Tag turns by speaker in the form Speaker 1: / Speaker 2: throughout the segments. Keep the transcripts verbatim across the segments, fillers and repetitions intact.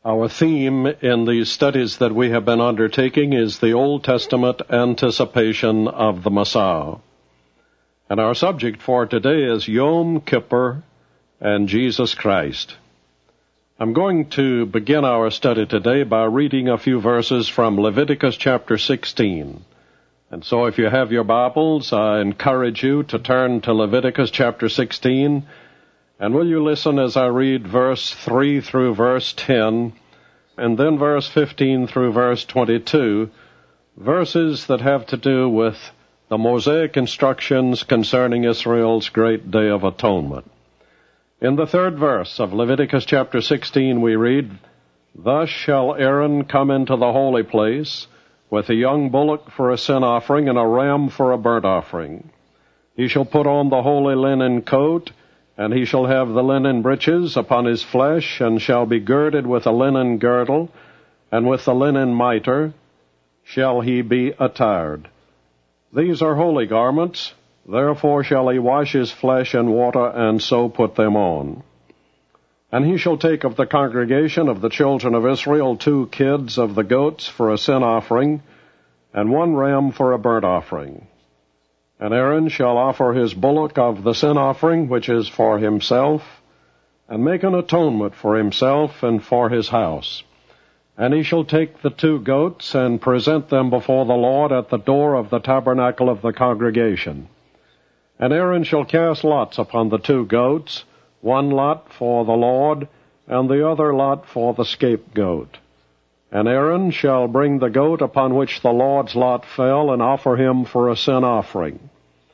Speaker 1: Our theme in these studies that we have been undertaking is the Old Testament anticipation of the Messiah. And our subject for today is Yom Kippur and Jesus Christ. I'm going to begin our study today by reading a few verses from Leviticus chapter sixteen. And so if you have your Bibles, I encourage you to turn to Leviticus chapter sixteen. And will you listen as I read verse three through verse ten, and then verse fifteen through verse twenty-two, verses that have to do with the Mosaic instructions concerning Israel's great day of atonement. In the third verse of Leviticus chapter sixteen we read, "Thus shall Aaron come into the holy place with a young bullock for a sin offering and a ram for a burnt offering. He shall put on the holy linen coat, and he shall have the linen breeches upon his flesh, and shall be girded with a linen girdle, and with the linen mitre shall he be attired. These are holy garments, therefore shall he wash his flesh in water, and so put them on. And he shall take of the congregation of the children of Israel two kids of the goats for a sin offering, and one ram for a burnt offering. And Aaron shall offer his bullock of the sin offering, which is for himself, and make an atonement for himself and for his house. And he shall take the two goats and present them before the Lord at the door of the tabernacle of the congregation. And Aaron shall cast lots upon the two goats, one lot for the Lord, and the other lot for the scapegoat. And Aaron shall bring the goat upon which the Lord's lot fell, and offer him for a sin offering.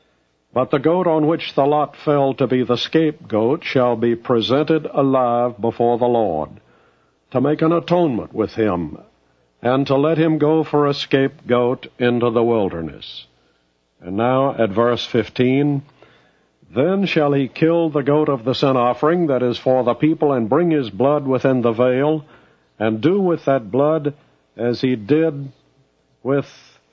Speaker 1: But the goat on which the lot fell to be the scapegoat shall be presented alive before the Lord, to make an atonement with him, and to let him go for a scapegoat into the wilderness." And now at verse fifteen, "Then shall he kill the goat of the sin offering that is for the people, and bring his blood within the veil, and do with that blood as he did with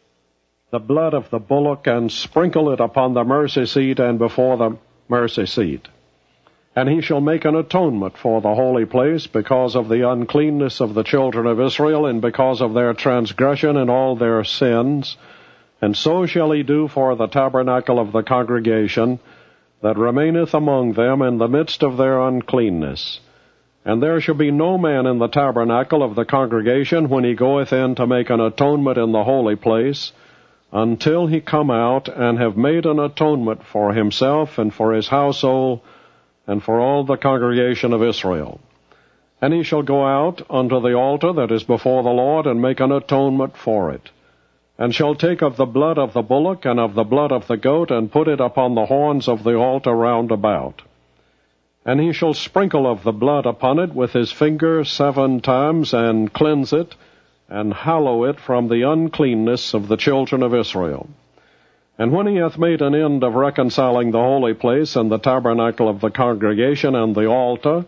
Speaker 1: the blood of the bullock, and sprinkle it upon the mercy seat and before the mercy seat. And he shall make an atonement for the holy place because of the uncleanness of the children of Israel, and because of their transgression and all their sins. And so shall he do for the tabernacle of the congregation that remaineth among them in the midst of their uncleanness. And there shall be no man in the tabernacle of the congregation when he goeth in to make an atonement in the holy place, until he come out and have made an atonement for himself and for his household and for all the congregation of Israel. And he shall go out unto the altar that is before the Lord, and make an atonement for it, and shall take of the blood of the bullock and of the blood of the goat, and put it upon the horns of the altar round about. And he shall sprinkle of the blood upon it with his finger seven times, and cleanse it, and hallow it from the uncleanness of the children of Israel. And when he hath made an end of reconciling the holy place, and the tabernacle of the congregation, and the altar,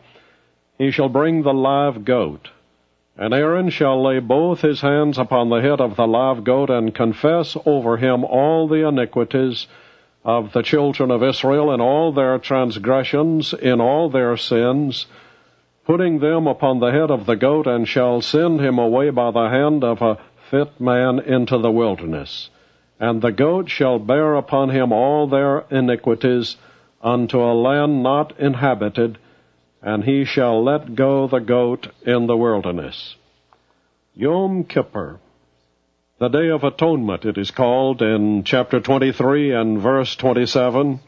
Speaker 1: he shall bring the live goat. And Aaron shall lay both his hands upon the head of the live goat, and confess over him all the iniquities of the children of Israel, and all their transgressions in all their sins, putting them upon the head of the goat, and shall send him away by the hand of a fit man into the wilderness. And the goat shall bear upon him all their iniquities unto a land not inhabited, and he shall let go the goat in the wilderness." Yom Kippur, the Day of Atonement, it is called in chapter twenty-three and verse twenty-seven.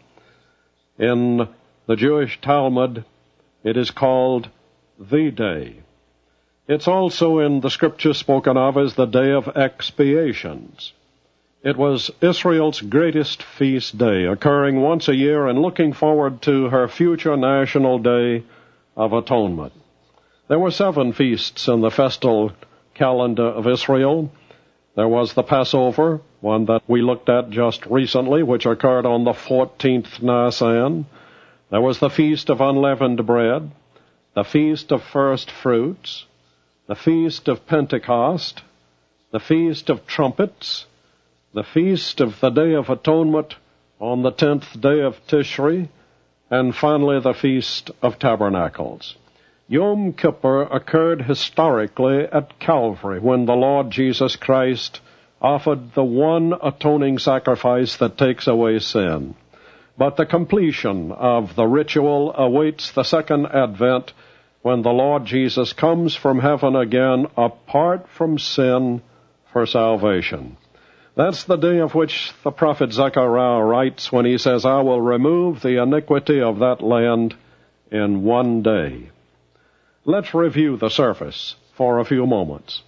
Speaker 1: In the Jewish Talmud, it is called the Day. It's also in the Scripture spoken of as the Day of Expiations. It was Israel's greatest feast day, occurring once a year and looking forward to her future national day of atonement. There were seven feasts in the festal calendar of Israel. There was the Passover, one that we looked at just recently, which occurred on the fourteenth Nisan. There was the Feast of Unleavened Bread, the Feast of First Fruits, the Feast of Pentecost, the Feast of Trumpets, the Feast of the Day of Atonement on the tenth day of Tishri, and finally the Feast of Tabernacles. Yom Kippur occurred historically at Calvary when the Lord Jesus Christ offered the one atoning sacrifice that takes away sin. But the completion of the ritual awaits the second advent when the Lord Jesus comes from heaven again apart from sin for salvation. That's the day of which the prophet Zechariah writes when he says, I will remove the iniquity of that land in one day. Let's review the surface for a few moments.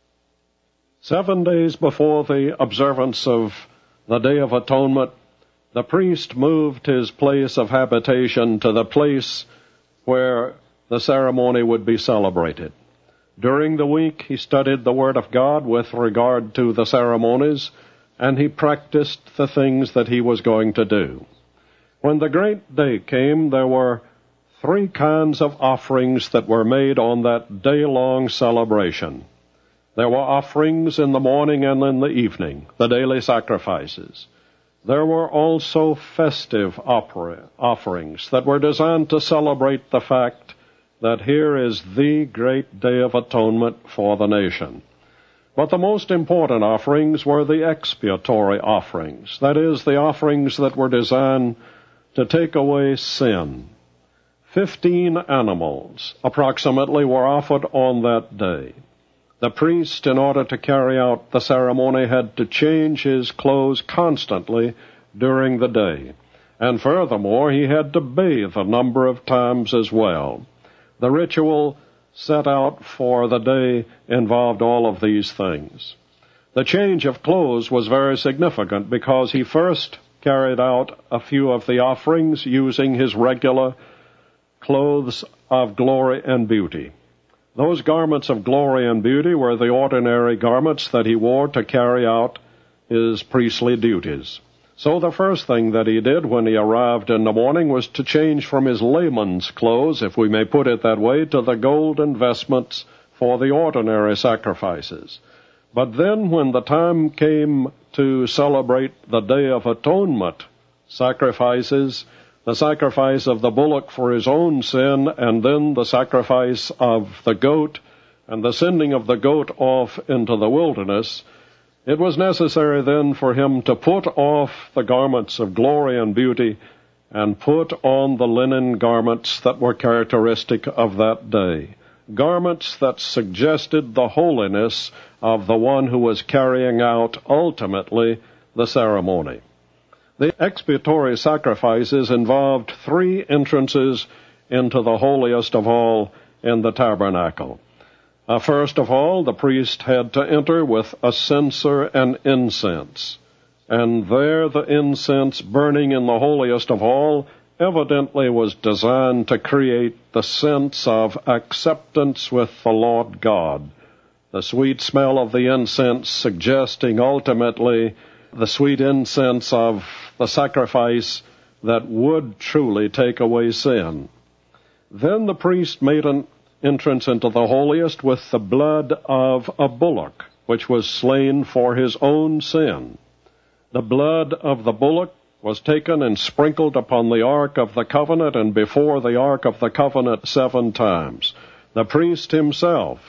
Speaker 1: Seven days before the observance of the Day of Atonement, the priest moved his place of habitation to the place where the ceremony would be celebrated. During the week, he studied the Word of God with regard to the ceremonies, and he practiced the things that he was going to do. When the great day came, there were three kinds of offerings that were made on that day-long celebration. There were offerings in the morning and in the evening, the daily sacrifices. There were also festive opera offerings that were designed to celebrate the fact that here is the great Day of Atonement for the nation. But the most important offerings were the expiatory offerings, that is, the offerings that were designed to take away sin. Fifteen animals, approximately, were offered on that day. The priest, in order to carry out the ceremony, had to change his clothes constantly during the day. And furthermore, he had to bathe a number of times as well. The ritual set out for the day involved all of these things. The change of clothes was very significant because he first carried out a few of the offerings using his regular clothes of glory and beauty. Those garments of glory and beauty were the ordinary garments that he wore to carry out his priestly duties. So the first thing that he did when he arrived in the morning was to change from his layman's clothes, if we may put it that way, to the golden vestments for the ordinary sacrifices. But then when the time came to celebrate the Day of Atonement sacrifices, the sacrifice of the bullock for his own sin, and then the sacrifice of the goat, and the sending of the goat off into the wilderness, it was necessary then for him to put off the garments of glory and beauty and put on the linen garments that were characteristic of that day, garments that suggested the holiness of the one who was carrying out ultimately the ceremony. The expiatory sacrifices involved three entrances into the holiest of all in the tabernacle. Uh, first of all, the priest had to enter with a censer and incense, and there the incense burning in the holiest of all evidently was designed to create the sense of acceptance with the Lord God, the sweet smell of the incense suggesting ultimately the sweet incense of the sacrifice that would truly take away sin. Then the priest made an entrance into the holiest with the blood of a bullock, which was slain for his own sin. The blood of the bullock was taken and sprinkled upon the Ark of the Covenant and before the Ark of the Covenant seven times. The priest himself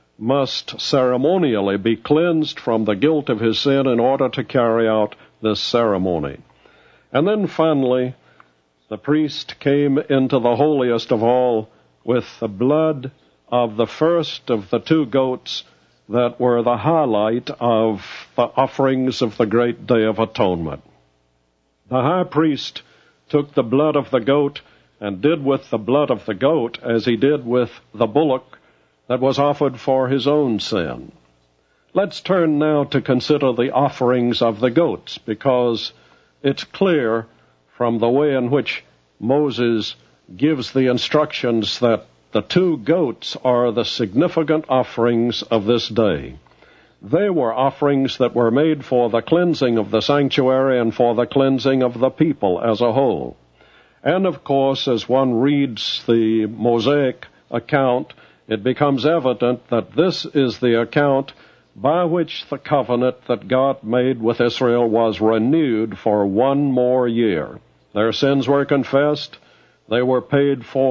Speaker 1: must ceremonially be cleansed from the guilt of his sin in order to carry out this ceremony. And then finally, the priest came into the holiest of all with the blood of the first of the two goats that were the highlight of the offerings of the great Day of Atonement. The high priest took the blood of the goat and did with the blood of the goat as he did with the bullock that was offered for his own sin. Let's turn now to consider the offerings of the goats, because it's clear from the way in which Moses gives the instructions that the two goats are the significant offerings of this day. They were offerings that were made for the cleansing of the sanctuary and for the cleansing of the people as a whole. And of course, as one reads the Mosaic account, it becomes evident that this is the account by which the covenant that God made with Israel was renewed for one more year. Their sins were confessed, they were paid for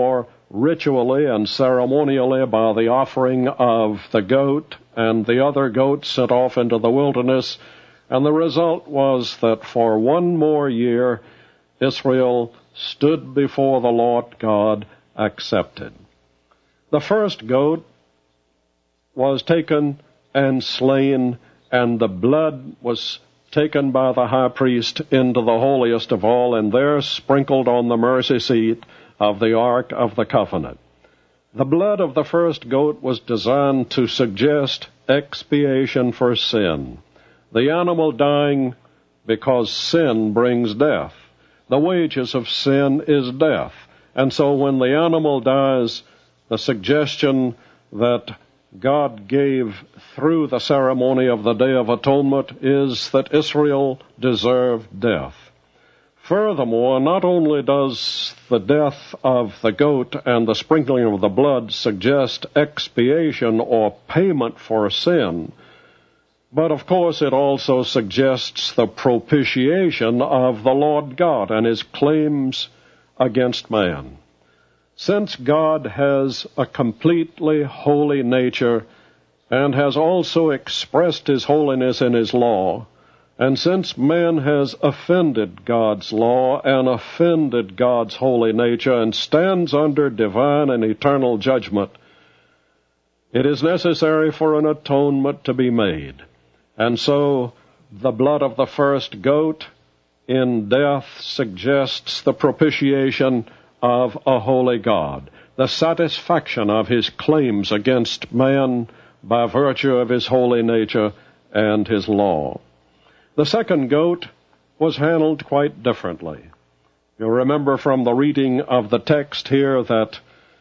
Speaker 1: ritually and ceremonially by the offering of the goat, and the other goats sent off into the wilderness, and the result was that for one more year Israel stood before the Lord God accepted. The first goat was taken and slain, and the blood was taken by the high priest into the holiest of all, and there sprinkled on the mercy seat of the Ark of the Covenant. The blood of the first goat was designed to suggest expiation for sin. The animal dying because sin brings death. The wages of sin is death. And so when the animal dies, the suggestion that God gave through the ceremony of the Day of Atonement is that Israel deserved death. Furthermore, not only does the death of the goat and the sprinkling of the blood suggest expiation or payment for sin, but of course it also suggests the propitiation of the Lord God and his claims against man. Since God has a completely holy nature and has also expressed his holiness in his law, and since man has offended God's law and offended God's holy nature and stands under divine and eternal judgment, it is necessary for an atonement to be made. And so the blood of the first goat in death suggests the propitiation of a holy God, the satisfaction of his claims against man by virtue of his holy nature and his law. The second goat was handled quite differently. You'll remember from the reading of the text here that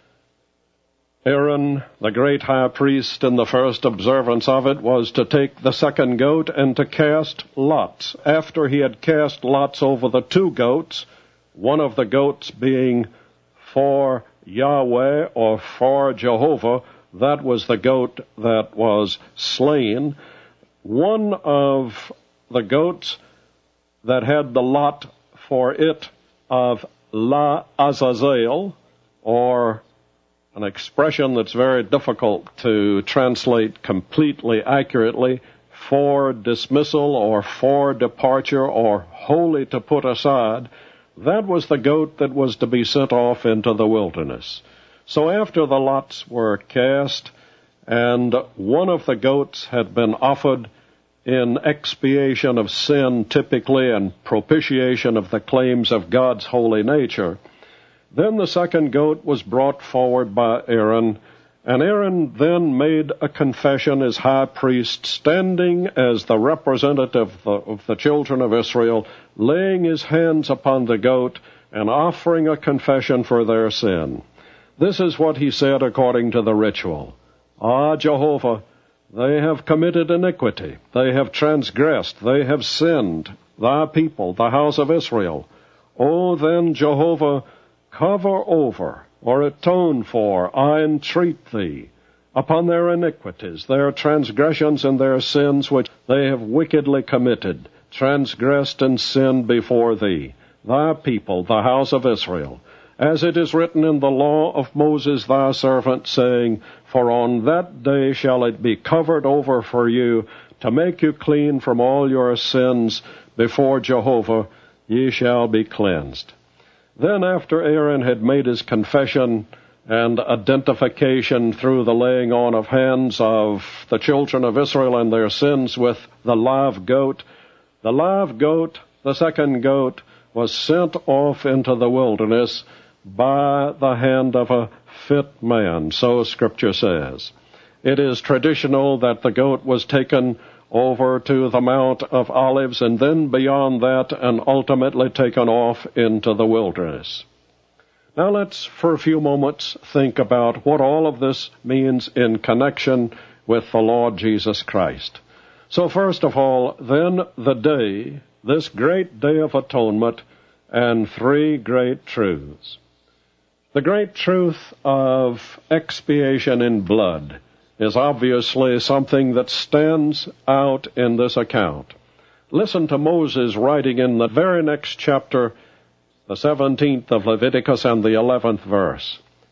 Speaker 1: Aaron, the great high priest, in the first observance of it, was to take the second goat and to cast lots. After he had cast lots over the two goats, one of the goats being for Yahweh or for Jehovah, that was the goat that was slain. One of the goats that had the lot for it of La Azazel, or an expression that's very difficult to translate completely accurately, for dismissal or for departure or wholly to put aside, that was the goat that was to be sent off into the wilderness. So after the lots were cast, and one of the goats had been offered in expiation of sin typically and propitiation of the claims of God's holy nature, then the second goat was brought forward by Aaron, and Aaron then made a confession as high priest, standing as the representative of the, of the children of Israel, laying his hands upon the goat and offering a confession for their sin. This is what he said according to the ritual. Ah, Jehovah, they have committed iniquity. They have transgressed. They have sinned. Thy people, the house of Israel. O then, Jehovah, cover over or atone for, I entreat thee, upon their iniquities, their transgressions and their sins which they have wickedly committed, transgressed and sinned before thee, thy people, the house of Israel. As it is written in the law of Moses thy servant, saying, For on that day shall it be covered over for you, to make you clean from all your sins before Jehovah, ye shall be cleansed. Then after Aaron had made his confession and identification through the laying on of hands of the children of Israel and their sins with the live goat, the live goat, the second goat, was sent off into the wilderness by the hand of a fit man, so Scripture says. It is traditional that the goat was taken over to the Mount of Olives and then beyond that and ultimately taken off into the wilderness. Now let's for a few moments think about what all of this means in connection with the Lord Jesus Christ. So first of all, then the day, this great day of atonement, and three great truths. The great truth of expiation in blood is obviously something that stands out in this account. Listen to Moses writing in the very next chapter, the seventeenth of Leviticus and the eleventh verse.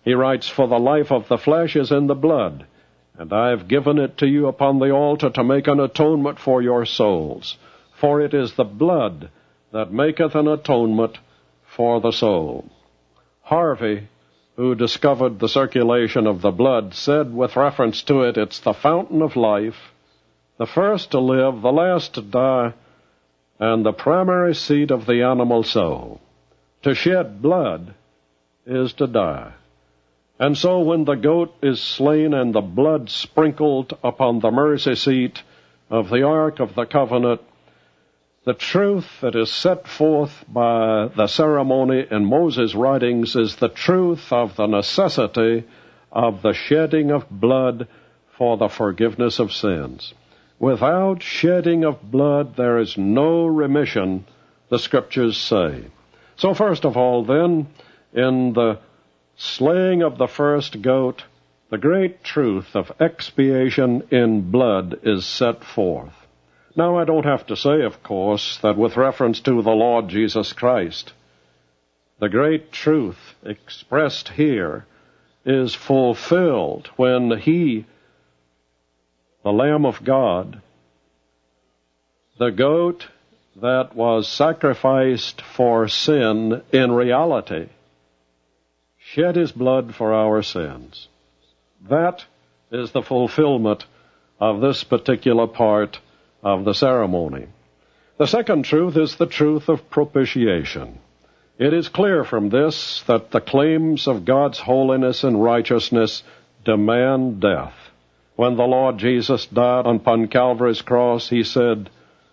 Speaker 1: He writes, "For the life of the flesh is in the blood, and I have given it to you upon the altar to make an atonement for your souls. For it is the blood that maketh an atonement for the soul." Harvey, who discovered the circulation of the blood, said with reference to it, "It's the fountain of life, the first to live, the last to die, and the primary seat of the animal soul. To shed blood is to die." And so when the goat is slain and the blood sprinkled upon the mercy seat of the Ark of the Covenant, the truth that is set forth by the ceremony in Moses' writings is the truth of the necessity of the shedding of blood for the forgiveness of sins. Without shedding of blood, there is no remission, the Scriptures say. So first of all, then, in the slaying of the first goat, the great truth of expiation in blood is set forth. Now, I don't have to say, of course, that with reference to the Lord Jesus Christ, the great truth expressed here is fulfilled when He, the Lamb of God, the goat that was sacrificed for sin in reality, shed His blood for our sins. That is the fulfillment of this particular part of the ceremony. The second truth is the truth of propitiation. It is clear from this that the claims of God's holiness and righteousness demand death. When the Lord Jesus died upon Calvary's cross, He said,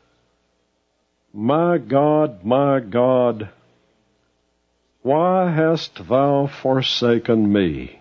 Speaker 1: "My God, my God, why hast thou forsaken me?"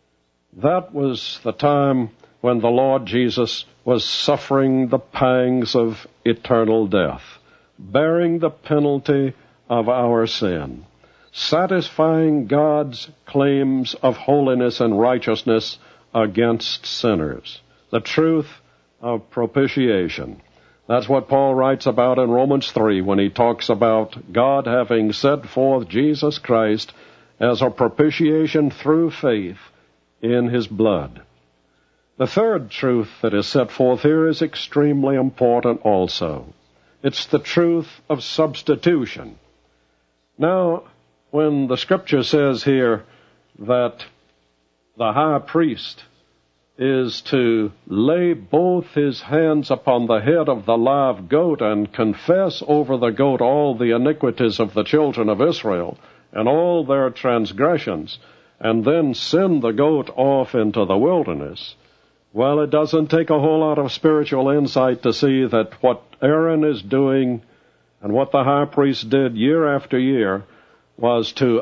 Speaker 1: That was the time when the Lord Jesus was suffering the pangs of eternal death, bearing the penalty of our sin, satisfying God's claims of holiness and righteousness against sinners. The truth of propitiation. That's what Paul writes about in Romans three when he talks about God having set forth Jesus Christ as a propitiation through faith in His blood. The third truth that is set forth here is extremely important also. It's the truth of substitution. Now, when the Scripture says here that the high priest is to lay both his hands upon the head of the live goat and confess over the goat all the iniquities of the children of Israel and all their transgressions, and then send the goat off into the wilderness, well, it doesn't take a whole lot of spiritual insight to see that what Aaron is doing and what the high priest did year after year was to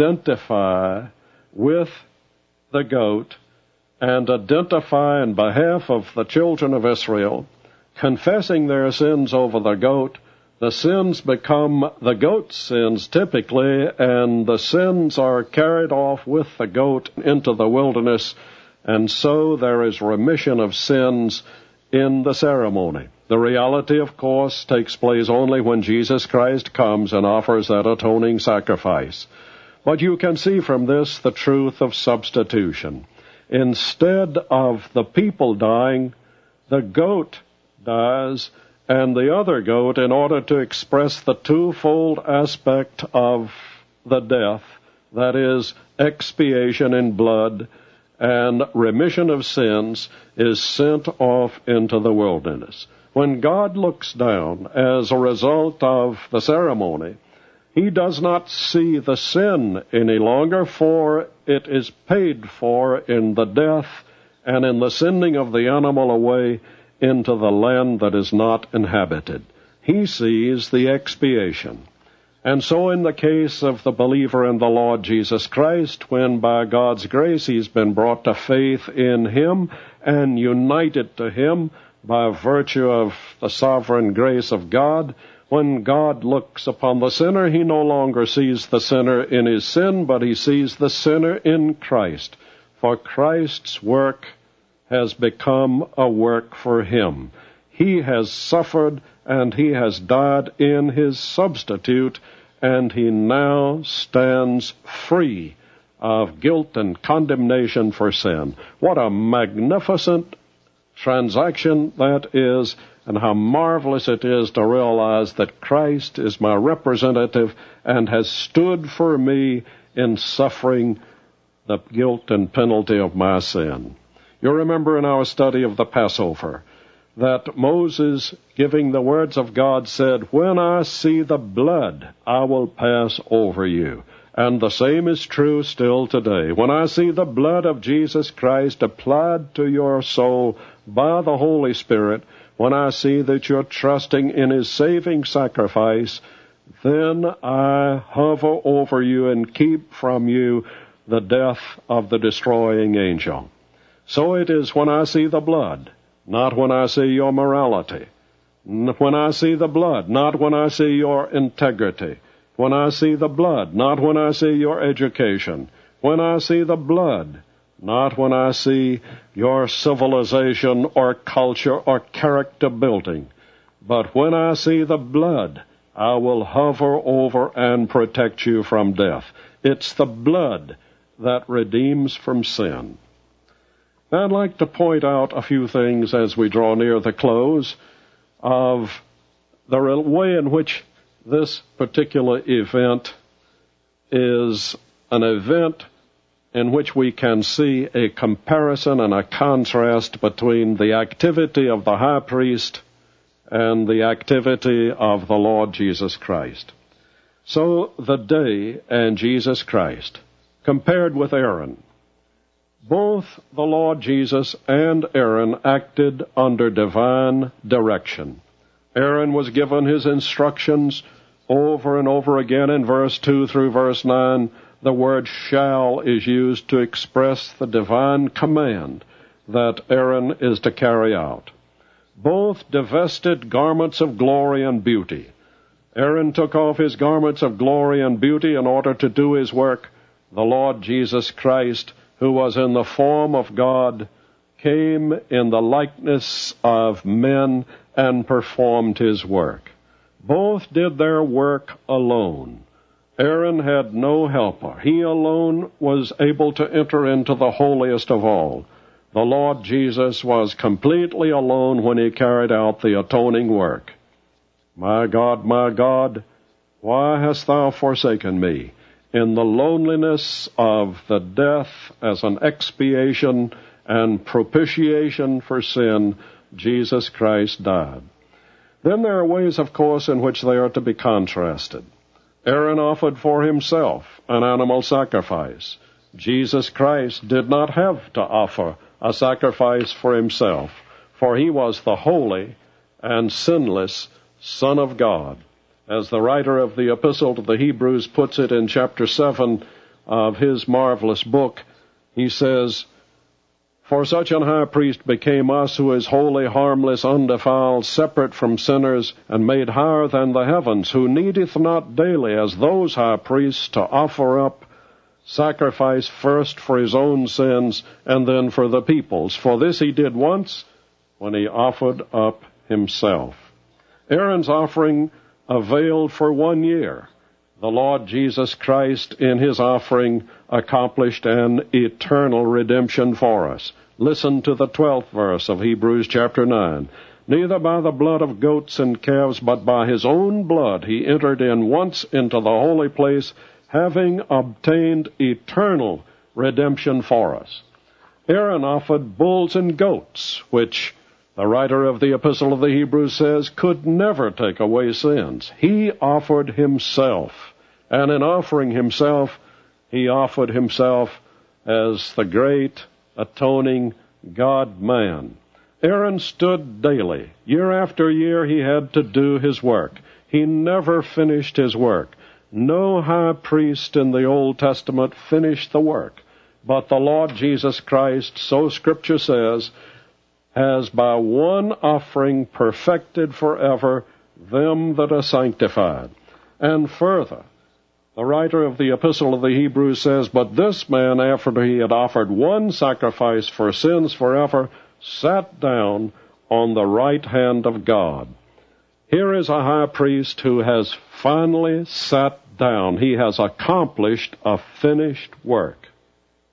Speaker 1: identify with the goat and identify in behalf of the children of Israel, confessing their sins over the goat. The sins become the goat's sins typically, and the sins are carried off with the goat into the wilderness, and so there is remission of sins in the ceremony. The reality, of course, takes place only when Jesus Christ comes and offers that atoning sacrifice. But you can see from this the truth of substitution. Instead of the people dying, the goat dies, and the other goat, in order to express the twofold aspect of the death, that is, expiation in blood and remission of sins, is sent off into the wilderness. When God looks down as a result of the ceremony, He does not see the sin any longer, for it is paid for in the death and in the sending of the animal away into the land that is not inhabited. He sees the expiation. And so in the case of the believer in the Lord Jesus Christ, when by God's grace he's been brought to faith in Him and united to Him by virtue of the sovereign grace of God, when God looks upon the sinner, He no longer sees the sinner in his sin, but He sees the sinner in Christ. For Christ's work has become a work for Him. He has suffered and He has died in His substitute, and He now stands free of guilt and condemnation for sin. What a magnificent transaction that is, and how marvelous it is to realize that Christ is my representative and has stood for me in suffering the guilt and penalty of my sin. You remember in our study of the Passover that Moses, giving the words of God, said, "When I see the blood, I will pass over you." And the same is true still today. When I see the blood of Jesus Christ applied to your soul by the Holy Spirit, when I see that you're trusting in His saving sacrifice, then I hover over you and keep from you the death of the destroying angel. So it is when I see the blood, not when I see your morality. When I see the blood, not when I see your integrity. When I see the blood, not when I see your education. When I see the blood, not when I see your civilization or culture or character building. But when I see the blood, I will hover over and protect you from death. It's the blood that redeems from sin. I'd like to point out a few things as we draw near the close of the way in which this particular event is an event in which we can see a comparison and a contrast between the activity of the high priest and the activity of the Lord Jesus Christ. So the day and Jesus Christ, compared with Aaron, both the Lord Jesus and Aaron acted under divine direction. Aaron was given his instructions over and over again. In verse two through verse nine, the word shall is used to express the divine command that Aaron is to carry out. Both divested garments of glory and beauty. Aaron took off his garments of glory and beauty in order to do his work. The Lord Jesus Christ, who was in the form of God, came in the likeness of men and performed his work. Both did their work alone. Aaron had no helper. He alone was able to enter into the holiest of all. The Lord Jesus was completely alone when he carried out the atoning work. My God, my God, why hast thou forsaken me? In the loneliness of the death as an expiation and propitiation for sin, Jesus Christ died. Then there are ways, of course, in which they are to be contrasted. Aaron offered for himself an animal sacrifice. Jesus Christ did not have to offer a sacrifice for himself, for he was the holy and sinless Son of God. As the writer of the Epistle to the Hebrews puts it in chapter seven of his marvelous book, he says, "For such an high priest became us, who is holy, harmless, undefiled, separate from sinners, and made higher than the heavens, who needeth not daily, as those high priests, to offer up sacrifice first for his own sins, and then for the people's. For this he did once, when he offered up himself." Aaron's offering availed for one year. The Lord Jesus Christ, in his offering, accomplished an eternal redemption for us. Listen to the twelfth verse of Hebrews chapter nine. "Neither by the blood of goats and calves, but by his own blood he entered in once into the holy place, having obtained eternal redemption for us." Aaron offered bulls and goats, which the writer of the Epistle of the Hebrews says could never take away sins. He offered himself, and in offering himself, he offered himself as the great atoning God-man. Aaron stood daily. Year after year he had to do his work. He never finished his work. No high priest in the Old Testament finished the work. But the Lord Jesus Christ, so Scripture says, has by one offering perfected forever them that are sanctified. And further, the writer of the Epistle of the Hebrews says, "But this man, after he had offered one sacrifice for sins forever, sat down on the right hand of God." Here is a high priest who has finally sat down. He has accomplished a finished work.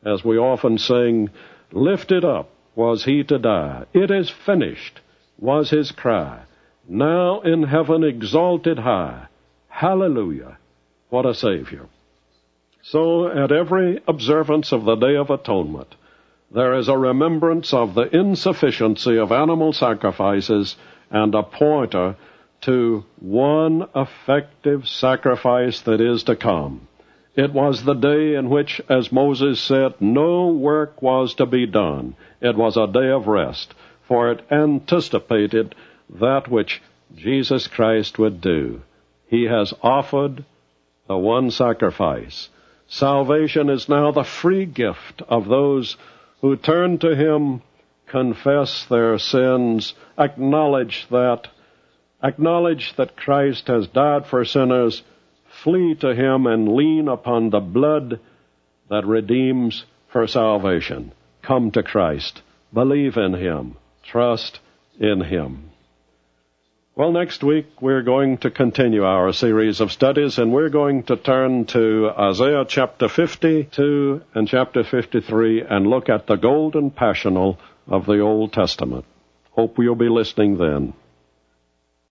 Speaker 1: As we often sing, lifted up was he to die. It is finished was his cry. Now in heaven exalted high. Hallelujah. What a Savior. So at every observance of the Day of Atonement, there is a remembrance of the insufficiency of animal sacrifices and a pointer to one effective sacrifice that is to come. It was the day in which, as Moses said, no work was to be done. It was a day of rest, for it anticipated that which Jesus Christ would do. He has offered the one sacrifice. Salvation is now the free gift of those who turn to him, confess their sins, acknowledge that, acknowledge that Christ has died for sinners, flee to him and lean upon the blood that redeems for salvation. Come to Christ. Believe in him. Trust in him. Well, next week we're going to continue our series of studies, and we're going to turn to Isaiah chapter fifty-two and chapter fifty-three and look at the golden passional of the Old Testament. Hope you'll be listening then.